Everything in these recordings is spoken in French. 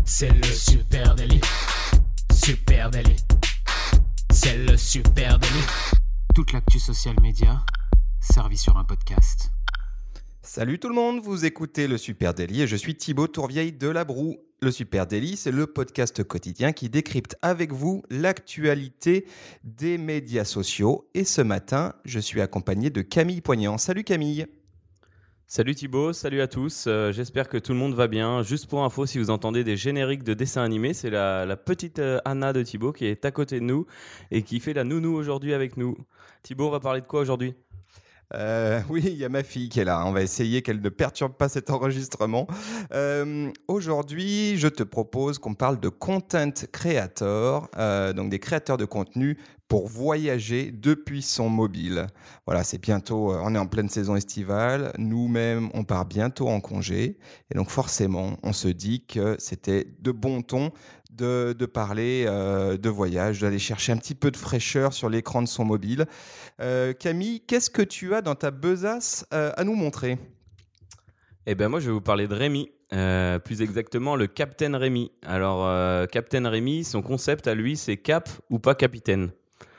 C'est le Super Daily. Super Daily. C'est le Super Daily. Toute l'actu social média servie sur un podcast. Salut tout le monde, vous écoutez le Super Daily et je suis Thibaut Tourvieille de La Broue. Le Super Daily, c'est le podcast quotidien qui décrypte avec vous l'actualité des médias sociaux. Et ce matin, je suis accompagné de Camille Poignant. Salut Camille. Salut Thibaut, salut à tous, j'espère que tout le monde va bien. Juste pour info, si vous entendez des génériques de dessins animés, c'est la petite Anna de Thibaut qui est à côté de nous et qui fait la nounou aujourd'hui avec nous. Thibaut, on va parler de quoi aujourd'hui ? Oui, il y a ma fille qui est là. On va essayer qu'elle ne perturbe pas cet enregistrement. Aujourd'hui, je te propose qu'on parle de content creator, donc des créateurs de contenu pour voyager depuis son mobile. Voilà, c'est bientôt, on est en pleine saison estivale. Nous-mêmes, on part bientôt en congé. Et donc forcément, on se dit que c'était de bon ton de parler de voyage, d'aller chercher un petit peu de fraîcheur sur l'écran de son mobile. Camille, qu'est-ce que tu as dans ta besace à nous montrer ? Eh bien moi je vais vous parler de Rémi, plus exactement le Captain Rémi. Alors Captain Rémi, son concept à lui c'est cap ou pas capitaine.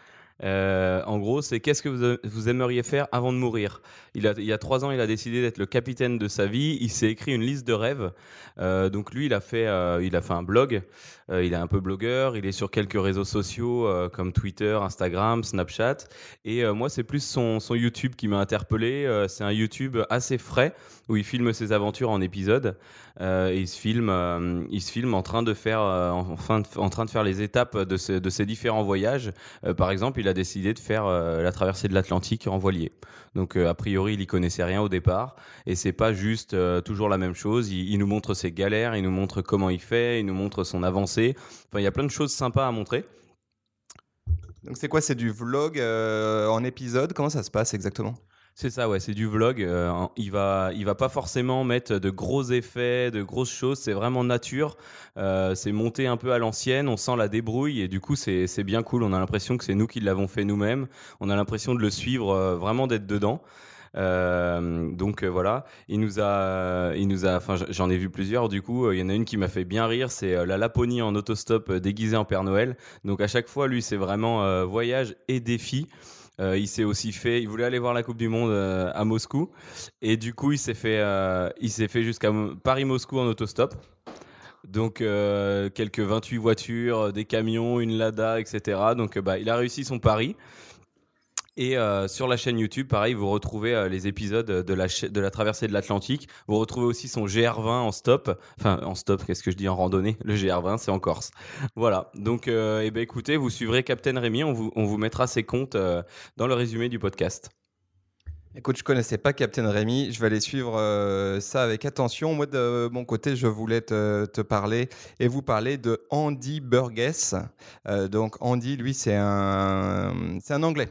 En gros, c'est qu'est-ce que vous aimeriez faire avant de mourir. Il y a 3 ans, il a décidé d'être le capitaine de sa vie. Il s'est écrit une liste de rêves. Donc lui, il a fait un blog. Il est un peu blogueur. Il est sur quelques réseaux sociaux comme Twitter, Instagram, Snapchat. Et moi, c'est plus son YouTube qui m'a interpellé. C'est un YouTube assez frais où il filme ses aventures en épisodes. Et il se filme en train de faire, en train de faire les étapes de ses différents voyages. Par exemple, il a décidé de faire la traversée de l'Atlantique en voilier. Donc a priori, il y connaissait rien au départ et c'est pas juste toujours la même chose. Il nous montre ses galères, il nous montre comment il fait, il nous montre son avancée. Enfin, il y a plein de choses sympas à montrer. Donc c'est quoi ? C'est du vlog en épisode ? Comment ça se passe exactement ? C'est ça, ouais, c'est du vlog. Il va pas forcément mettre de gros effets, de grosses choses. C'est vraiment nature. C'est monté un peu à l'ancienne. On sent la débrouille et du coup, c'est bien cool. On a l'impression que c'est nous qui l'avons fait nous-mêmes. On a l'impression de le suivre, vraiment d'être dedans. Donc voilà, il nous a, enfin j'en ai vu plusieurs. Du coup, il y en a une qui m'a fait bien rire. C'est la Laponie en autostop déguisée en Père Noël. Donc à chaque fois, lui, c'est vraiment voyage et défi. Il voulait aller voir la Coupe du Monde à Moscou et du coup il s'est fait jusqu'à Paris-Moscou en autostop. Donc quelques 28 voitures, des camions, une Lada, etc. Donc il a réussi son pari. Et sur la chaîne YouTube, pareil, vous retrouvez les épisodes de la traversée de l'Atlantique. Vous retrouvez aussi son GR20 en stop. Enfin, en stop, qu'est-ce que je dis en randonnée ? Le GR20, c'est en Corse. Voilà. Donc, écoutez, vous suivrez Captain Rémi. On vous mettra ses comptes dans le résumé du podcast. Écoute, je connaissais pas Captain Rémi, je vais aller suivre ça avec attention. Moi, de mon côté, je voulais te parler et vous parler de Andy Burgess. Donc, Andy, lui, c'est un Anglais.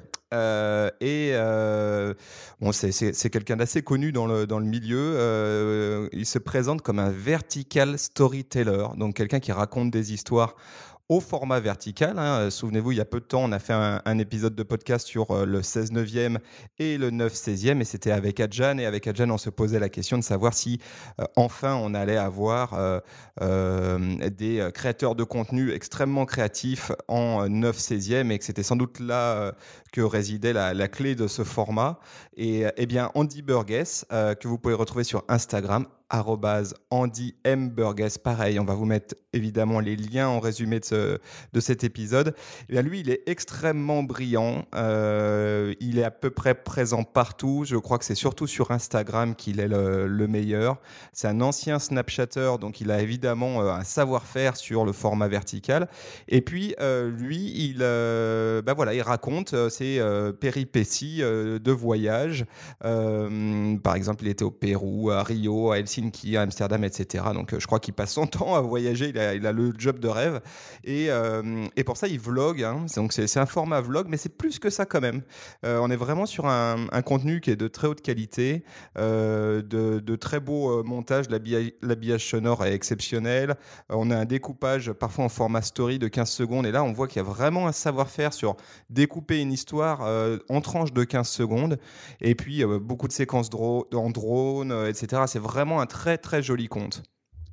Bon, c'est quelqu'un d'assez connu dans le milieu. Il se présente comme un vertical storyteller, donc quelqu'un qui raconte des histoires au format vertical. Souvenez-vous, il y a peu de temps, on a fait un épisode de podcast sur le 16/9e et le 9/16e, et c'était avec Adjan. Et avec Adjan, on se posait la question de savoir si enfin on allait avoir des créateurs de contenu extrêmement créatifs en 9/16e, et que c'était sans doute là que résidait la clé de ce format. Et bien, Andy Burgess, que vous pouvez retrouver sur Instagram, @AndyMBurgess. Pareil, on va vous mettre évidemment les liens en résumé de cet épisode. Et bien, lui, il est extrêmement brillant. Il est à peu près présent partout. Je crois que c'est surtout sur Instagram qu'il est le meilleur. C'est un ancien Snapchatter, donc il a évidemment un savoir-faire sur le format vertical. Et puis, lui, il raconte ses péripéties de voyage. Par exemple, il était au Pérou, à Rio, à Helsinki, à Amsterdam, etc. Donc, je crois qu'il passe son temps à voyager. Il a le job de rêve. Et pour ça, il vlog. Donc, c'est un format vlog, mais c'est plus que ça quand même. On est vraiment sur un contenu qui est de très haute qualité, de très beaux montages. L'habillage sonore est exceptionnel. On a un découpage parfois en format story de 15 secondes. Et là, on voit qu'il y a vraiment un savoir-faire sur découper une histoire en tranches de 15 secondes. Et puis, beaucoup de séquences en drone, etc. C'est vraiment un très, très joli compte.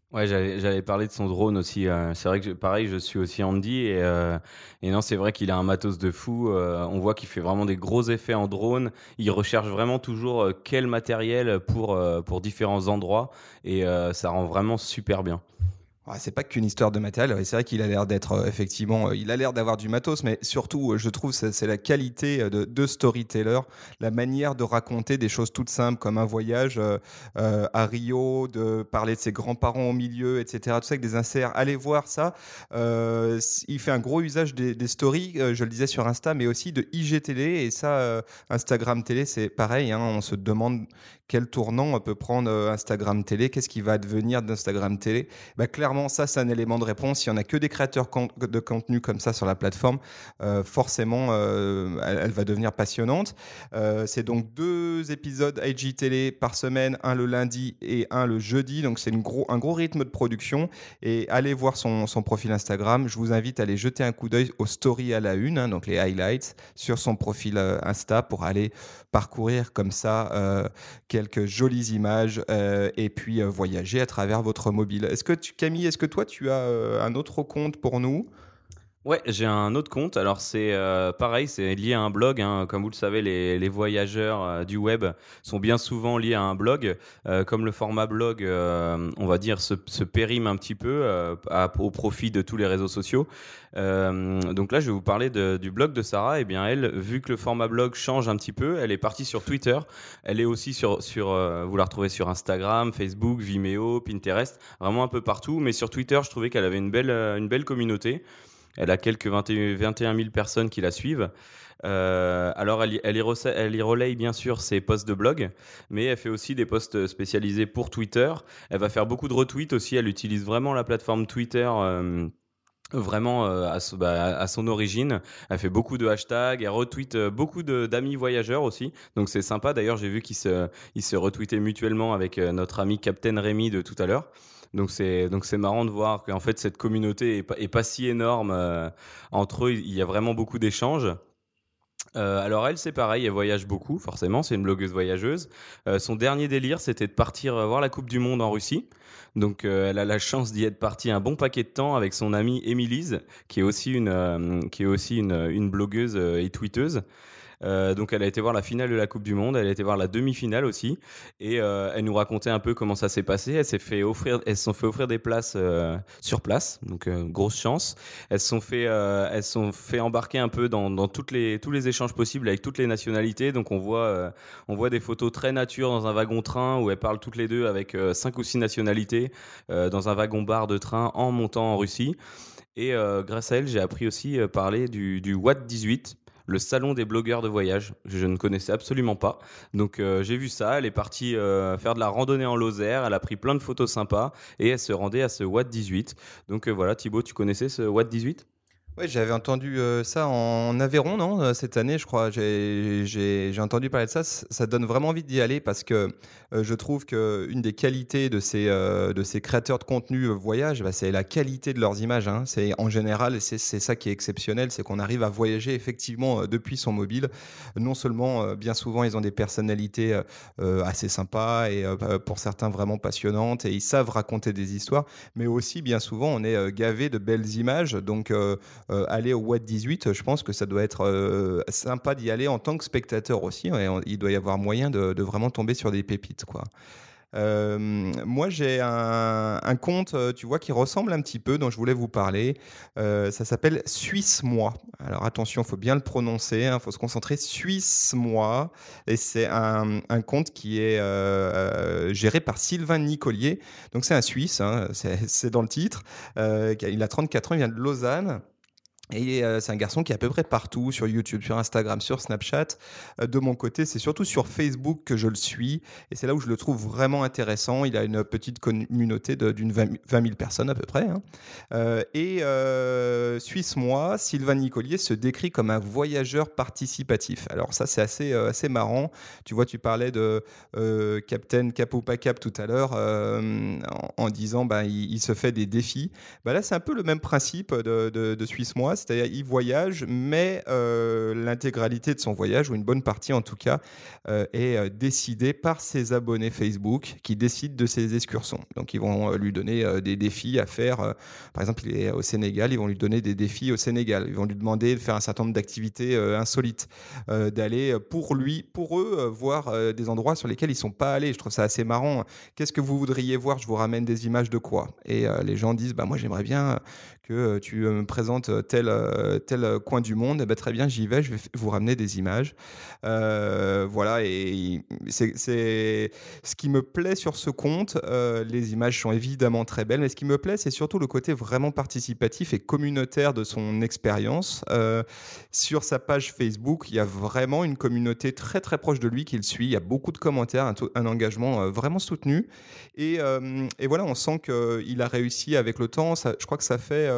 Ouais, j'allais parler de son drone aussi. C'est vrai que pareil, je suis aussi Andy et non, c'est vrai qu'il a un matos de fou. On voit qu'il fait vraiment des gros effets en drone. Il recherche vraiment toujours quel matériel pour différents endroits et ça rend vraiment super bien. Ouais, c'est pas qu'une histoire de matériel. C'est vrai qu'il a l'air d'être effectivement, il a l'air d'avoir du matos, mais surtout, je trouve, c'est la qualité de storyteller, la manière de raconter des choses toutes simples comme un voyage à Rio, de parler de ses grands-parents au milieu, etc. Tout ça avec des inserts. Allez voir ça. Il fait un gros usage des stories, je le disais sur Insta, mais aussi de IGTV. Et ça, Instagram télé, c'est pareil. Hein, on se demande quel tournant peut prendre Instagram télé, qu'est-ce qui va advenir d'Instagram télé. Bah, clairement, ça, c'est un élément de réponse. Il n'y en a que des créateurs de contenu comme ça sur la plateforme, forcément, elle va devenir passionnante. C'est donc 2 épisodes IGTV par semaine, un le lundi et un le jeudi. Donc, c'est un gros rythme de production. Et allez voir son profil Instagram. Je vous invite à aller jeter un coup d'œil aux stories à la une, hein, donc les highlights, sur son profil Insta pour aller parcourir comme ça quelques jolies images et puis voyager à travers votre mobile. Camille, est-ce que toi tu as un autre compte pour nous? Ouais, j'ai un autre compte. Alors c'est pareil, c'est lié à un blog, hein. Comme vous le savez, les voyageurs du web sont bien souvent liés à un blog. Comme le format blog, on va dire, se périme un petit peu au profit de tous les réseaux sociaux. Donc là, je vais vous parler du blog de Sarah. Eh bien, elle, vu que le format blog change un petit peu, elle est partie sur Twitter. Elle est aussi vous la retrouvez sur Instagram, Facebook, Vimeo, Pinterest, vraiment un peu partout. Mais sur Twitter, je trouvais qu'elle avait une belle communauté. Elle a quelques 21 000 personnes qui la suivent. Alors, elle y relaye bien sûr ses posts de blog, mais elle fait aussi des posts spécialisés pour Twitter. Elle va faire beaucoup de retweets aussi. Elle utilise vraiment la plateforme Twitter. Vraiment à son origine. Elle fait beaucoup de hashtags, elle retweet beaucoup d'amis voyageurs aussi, donc c'est sympa. D'ailleurs, j'ai vu ils se retweetaient mutuellement avec notre ami Captain Rémi de tout à l'heure. Donc c'est marrant de voir qu'en fait cette communauté est pas si énorme entre eux. Il y a vraiment beaucoup d'échanges. Alors elle, c'est pareil, elle voyage beaucoup, forcément, c'est une blogueuse voyageuse. Son dernier délire, c'était de partir voir la Coupe du Monde en Russie. Donc elle a la chance d'y être partie un bon paquet de temps avec son amie Émilise, qui est aussi une blogueuse et tweeteuse. Donc elle a été voir la finale de la Coupe du Monde, elle a été voir la demi-finale aussi, et elle nous racontait un peu comment ça s'est passé. Elles se sont fait offrir des places sur place, donc grosse chance. Elles se sont fait embarquer un peu dans tous les échanges possibles avec toutes les nationalités. Donc on voit des photos très nature dans un wagon-train où elles parlent toutes les deux avec 5 ou 6 nationalités dans un wagon-bar de train en montant en Russie. Et grâce à elle, j'ai appris aussi parler du Watt 18, le salon des blogueurs de voyage. Je ne connaissais absolument pas. Donc j'ai vu ça, elle est partie faire de la randonnée en Lozère, elle a pris plein de photos sympas et elle se rendait à ce Watt 18. Donc voilà, Thibaut, tu connaissais ce Watt 18? Oui, j'avais entendu ça en Aveyron, non, cette année, je crois. J'ai entendu parler de ça. Ça donne vraiment envie d'y aller parce que je trouve qu'une des qualités de ces créateurs de contenu voyage, bah, c'est la qualité de leurs images. Hein. C'est, en général, c'est ça qui est exceptionnel, c'est qu'on arrive à voyager effectivement depuis son mobile. Non seulement, bien souvent, ils ont des personnalités assez sympas et pour certains vraiment passionnantes et ils savent raconter des histoires, mais aussi, bien souvent, on est gavé de belles images. Donc, aller au Watt 18, je pense que ça doit être sympa d'y aller en tant que spectateur aussi. Ouais, il doit y avoir moyen de vraiment tomber sur des pépites, quoi. Moi, j'ai un compte, tu vois, qui ressemble un petit peu, dont je voulais vous parler. Ça s'appelle Suisse Moi. Alors attention, il faut bien le prononcer, il faut se concentrer. Suisse Moi. Et c'est un compte qui est géré par Sylvain Nicolier. Donc c'est un Suisse, hein, c'est dans le titre. Il a 34 ans, il vient de Lausanne. Et c'est un garçon qui est à peu près partout, sur YouTube, sur Instagram, sur Snapchat. De mon côté, c'est surtout sur Facebook que je le suis. Et c'est là où je le trouve vraiment intéressant. Il a une petite communauté d'une 20 000 personnes à peu près. Hein. Suisse Moi, Sylvain Nicolier se décrit comme un voyageur participatif. Alors ça, c'est assez marrant. Tu vois, tu parlais de Captain Cap ou pas Cap tout à l'heure en disant il se fait des défis. Là, c'est un peu le même principe de Suisse Moi. c'est-à-dire il voyage, mais l'intégralité de son voyage, ou une bonne partie en tout cas, est décidée par ses abonnés Facebook qui décident de ses excursions. Donc ils vont lui donner des défis à faire. Par exemple, il est au Sénégal, ils vont lui donner des défis au Sénégal. Ils vont lui demander de faire un certain nombre d'activités insolites, d'aller pour eux, voir des endroits sur lesquels ils ne sont pas allés. Je trouve ça assez marrant. Qu'est-ce que vous voudriez voir ? Je vous ramène des images de quoi ? Et les gens disent, moi j'aimerais bien que tu me présentes tel coin du monde. Très bien, j'y vais, je vais vous ramener des images. Voilà, et c'est ce qui me plaît sur ce compte. Les images sont évidemment très belles, mais ce qui me plaît, c'est surtout le côté vraiment participatif et communautaire de son expérience. Sur sa page Facebook, il y a vraiment une communauté très très proche de lui qui le suit. Il y a beaucoup de commentaires, un engagement vraiment soutenu. Et voilà, on sent qu'il a réussi avec le temps. Je crois que ça fait,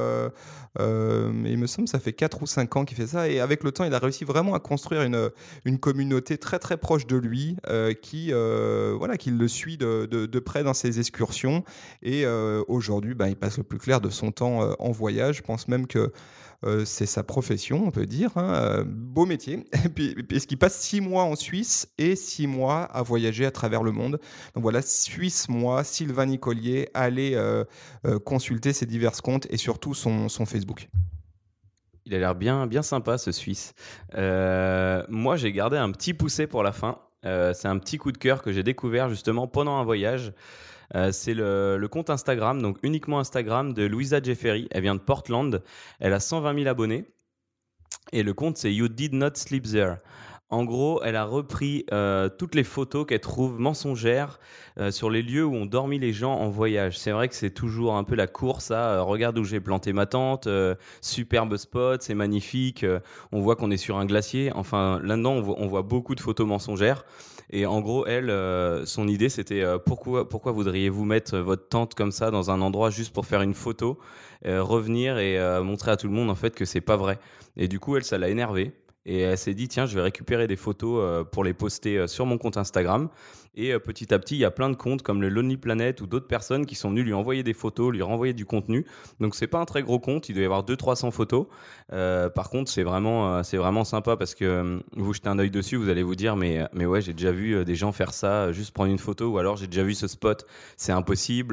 il me semble, ça fait 4 ou 5 ans qu'il fait ça. Et avec le temps, il a réussi vraiment à construire une communauté très très proche de lui qui le suit de près dans ses excursions. Et aujourd'hui, il passe le plus clair de son temps en voyage. Je pense même que c'est sa profession, on peut dire. Beau métier. Et puis, puisqu'il passe 6 mois en Suisse et 6 mois à voyager à travers le monde. Donc voilà, Suisse moi, Sylvain Nicolier, allez consulter ses divers comptes et surtout son Facebook. Il a l'air bien, bien sympa, ce Suisse. Moi, j'ai gardé un petit poussé pour la fin. C'est un petit coup de cœur que j'ai découvert justement pendant un voyage. C'est le compte Instagram, donc uniquement Instagram, de Louisa Jeffery. Elle vient de Portland. Elle a 120 000 abonnés. Et le compte, c'est You Did Not Sleep There. En gros, elle a repris toutes les photos qu'elle trouve mensongères sur les lieux où ont dormi les gens en voyage. C'est vrai que c'est toujours un peu la course à regarde où j'ai planté ma tente, superbe spot, c'est magnifique, on voit qu'on est sur un glacier. Enfin, là-dedans, on voit beaucoup de photos mensongères. Et en gros, elle, son idée, c'était pourquoi voudriez-vous mettre votre tente comme ça dans un endroit juste pour faire une photo, revenir et montrer à tout le monde en fait que c'est pas vrai. Et du coup, elle, ça l'a énervée. Et elle s'est dit, tiens, je vais récupérer des photos pour les poster sur mon compte Instagram. Et petit à petit, il y a plein de comptes comme le Lonely Planet ou d'autres personnes qui sont venues lui envoyer des photos, lui renvoyer du contenu. Donc, c'est pas un très gros compte. Il doit y avoir 200-300 photos. Par contre, c'est vraiment sympa parce que vous jetez un œil dessus, vous allez vous dire, mais ouais, j'ai déjà vu des gens faire ça, juste prendre une photo, ou alors j'ai déjà vu ce spot. C'est impossible.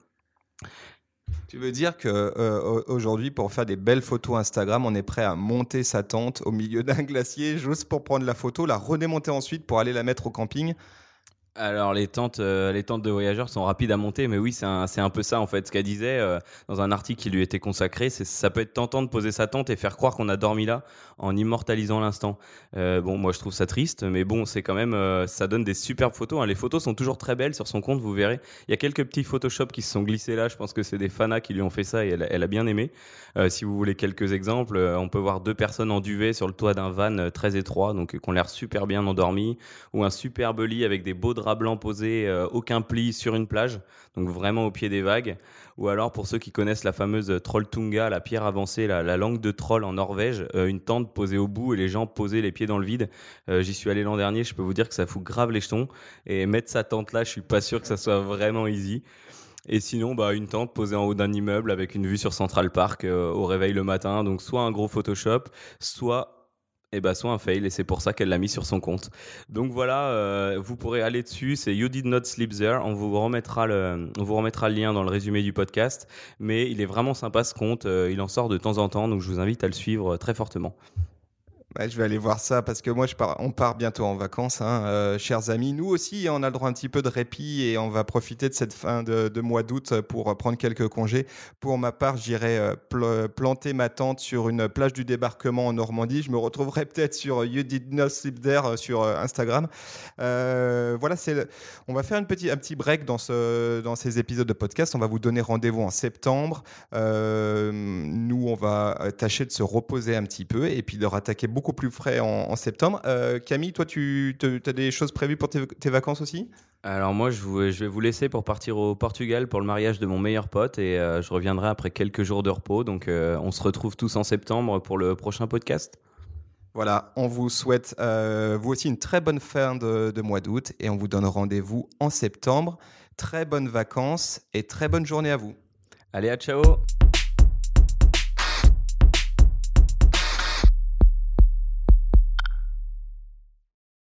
Tu veux dire qu'aujourd'hui, pour faire des belles photos Instagram, on est prêt à monter sa tente au milieu d'un glacier juste pour prendre la photo, la redémonter ensuite pour aller la mettre au camping? Alors les tentes de voyageurs sont rapides à monter, mais oui, c'est un peu ça en fait. Ce qu'elle disait dans un article qui lui était consacré, ça peut être tentant de poser sa tente et faire croire qu'on a dormi là en immortalisant l'instant. Bon, moi je trouve ça triste, mais bon, c'est quand même, ça donne des superbes photos. Hein. Les photos sont toujours très belles sur son compte, vous verrez. Il y a quelques petits Photoshop qui se sont glissés là. Je pense que c'est des fanas qui lui ont fait ça et elle a bien aimé. Si vous voulez quelques exemples, on peut voir 2 personnes en duvet sur le toit d'un van très étroit, donc qui ont l'air super bien endormis, ou un superbe lit avec des beaux draps blanc posé, aucun pli sur une plage, donc vraiment au pied des vagues. Ou alors pour ceux qui connaissent la fameuse Trolltunga, la pierre avancée, la langue de troll en Norvège, une tente posée au bout et les gens posaient les pieds dans le vide. J'y suis allé l'an dernier, je peux vous dire que ça fout grave les jetons, et mettre sa tente là, je suis pas sûr que ça soit vraiment easy. Et sinon, une tente posée en haut d'un immeuble avec une vue sur Central Park au réveil le matin, donc soit un gros Photoshop, soit un fail, et c'est pour ça qu'elle l'a mis sur son compte. Donc voilà, vous pourrez aller dessus, c'est You Did Not Sleep There, on vous remettra le lien dans le résumé du podcast, mais il est vraiment sympa ce compte, il en sort de temps en temps, donc je vous invite à le suivre très fortement. Je vais aller voir ça parce que moi, on part bientôt en vacances, chers amis. Nous aussi, on a le droit un petit peu de répit et on va profiter de cette fin de mois d'août pour prendre quelques congés. Pour ma part, j'irai planter ma tente sur une plage du débarquement en Normandie. Je me retrouverai peut-être sur You Did Not Sleep There sur Instagram. Voilà, on va faire un petit break dans ces épisodes de podcast. On va vous donner rendez-vous en septembre. Nous, on va tâcher de se reposer un petit peu et puis de rattaquer beaucoup plus frais en septembre. Camille, toi, tu as des choses prévues pour tes vacances aussi ? Alors moi, je vais vous laisser pour partir au Portugal pour le mariage de mon meilleur pote, et je reviendrai après quelques jours de repos. Donc on se retrouve tous en septembre pour le prochain podcast. Voilà, on vous souhaite vous aussi une très bonne fin de mois d'août et on vous donne rendez-vous en septembre. Très bonnes vacances et très bonne journée à vous. Allez, à ciao.